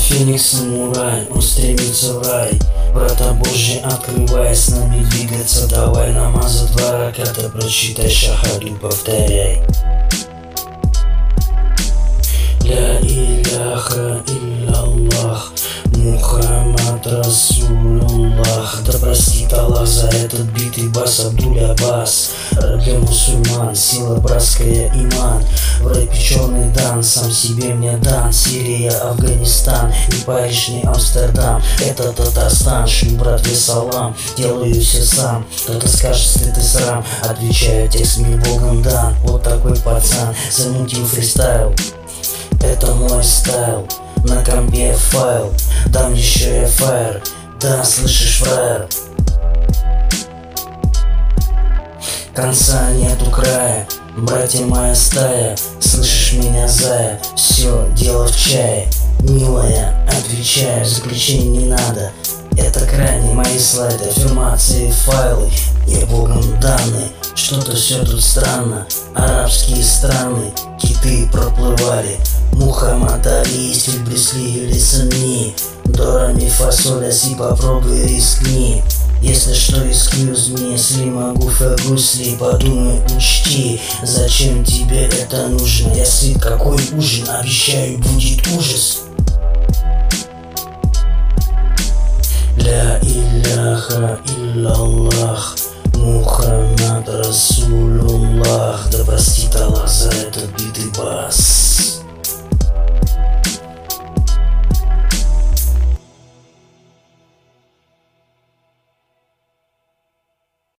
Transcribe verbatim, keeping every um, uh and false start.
Феникс-самурай, он стремится в рай. Врата Божьи открывай, с нами двигаться давай. Намазы два раката, прочитай шахаду, повторяй. Ля иляха илляллах, Мухаммад Расулуллах. Да простит Аллах за этот битый бас. Абдуль Аббас, раб для мусульман, сила братская, иман. В рэпе черный дан, сам себе мне дан. Сирия, Афганистан, не Париж, не Амстердам. Это Татарстан, шлю братве салам. Делаю все сам, кто-то скажет стыд и срам. Отвечаю, текст мне Богом дан. Вот такой пацан, замутил фристайл. Это мой стайл, на компе файл. Дам еще и фаер, да, слышишь, фраер? Конца нету края, братья моя стая. Слышишь меня, зая? Все дело в чае. Милая, отвечаю, заключений не надо. Это крайне мои слайды, аффирмации, файлы. Не Богом данные, что-то все тут странно. Арабские страны, киты проплывали. Мухаммад Али, стиль Брюс Ли или Сын Ми. До ре ми фа соль ля си, попробуй рискни. Если что, excuse me, если могу фэгусли, подумай, учти, зачем тебе это нужно? Я сыт, какой ужин, обещаю, будет ужас. Ля иляха илляллах, Мухаммад Расулуллах. Да простит Аллах за этот битый бас.